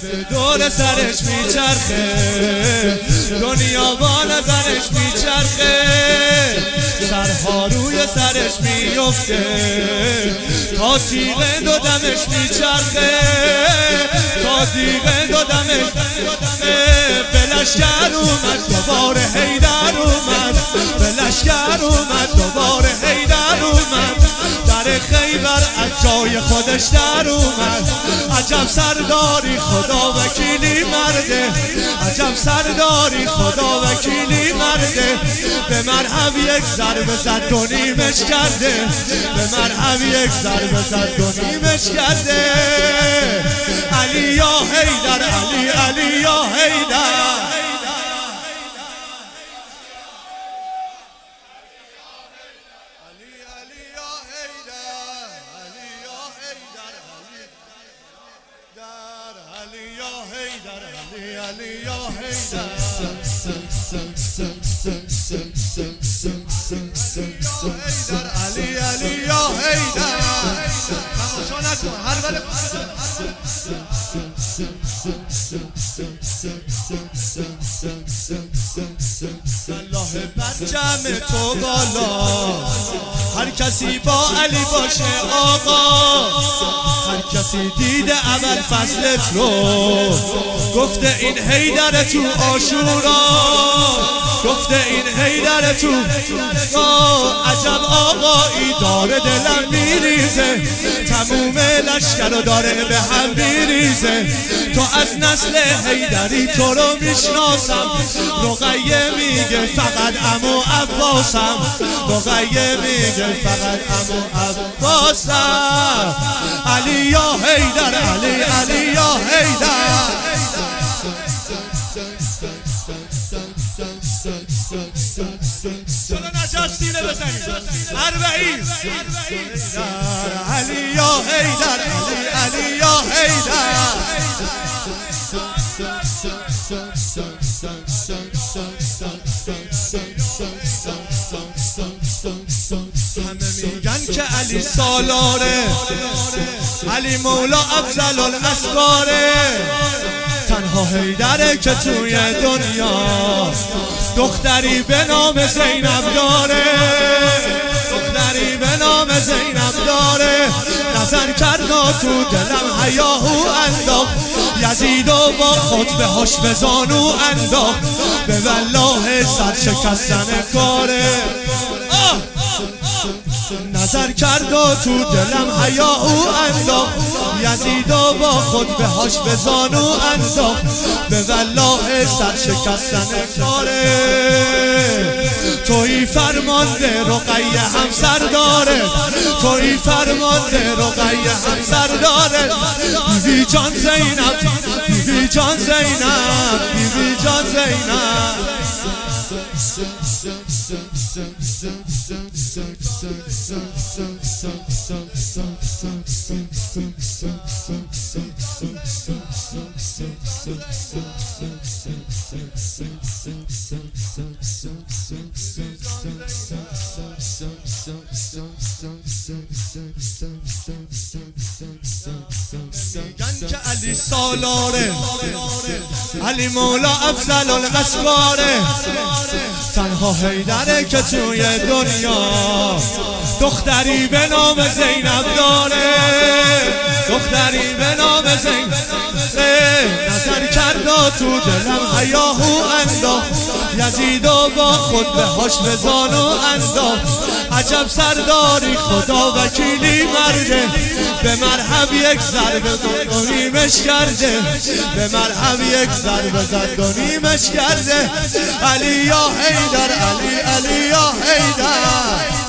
دور سرش میچرخه، دنیا با نظرش میچرخه، سرها روی سرش میفته، تا تیغ دو دمش میچرخه، تا تیغ دو دمش به لشکر اومد دوباره حیدر اومد، به لشکر اومد دوباره حیدر اومد، در خیبر از جای خودش در اومد. عجب سرداری خدا وکیلی مرده، عجب سرداری خدا وکیلی مرده، به مرحب یک ضربه زد دو نیمش کرده، به مرحب یک ضربه زد دو نیمش کرده. علی یا حیدر، علی علی یا حیدر، علی یا حیدر، علی علی یا حیدر. تماشا نکن هر ولی الله بر جمع تو بالا، هر کسی با علی باشه آقا، هر کسی دیده اول فصلت رو، گفته این حیدر تو عاشورا، گفته این حیدر تو عجب آقایی داره دلم میریزه، تموم لشکر رو داره به هم میریزه. تو از نسل حیدری تو رو میشناسم، رقیه میگه فقط عمو عباسم، رقیه میگه فقط عمو عباسم. علی یا حیدر، علی علی یا حیدر، چلو نجاست سینه بزنید اربعین. علی یا حیدر، علی علی یا حیدر. همه میگن که علی سالاره، علی مولا افضل الاسراره، تنها حیدره که توی دنیا دختری به نام زینب داره، دختری به نام زینب داره. نظر کرد تو دلم حیاهو انداخت، یزیدو با خود به هاش به زانو انداخت، به والله سر شکستن کاره. نظر کرد و تو دلم حیاهو انداخت، یزیدو با خود به هاش به زانو انداخت، به والله سر شکستن کاره. توی فرمانده رقیه همسر داره، توی فرمانده رقیه همسر داره. بیبی جان زینب، بیبی جان زینب، بیبی جان زینب. میگن که علی سالاره، علی مولا افضل الاسراره، تنها حیدره که توی دنیا دختری به نام زینب داره، دختری به نام زینب. نظر کرد تو دلم حیاهو انداخت، یزیدو با خود به هاش به زانو انداخت. عجب سرداری خدا وکیلی مرده، به مرحب یک ضربه دو نیمش کرده، به مرحب یک ضربه زد دو نیمش کرده. علی یا حیدر، علی علی یا حیدر.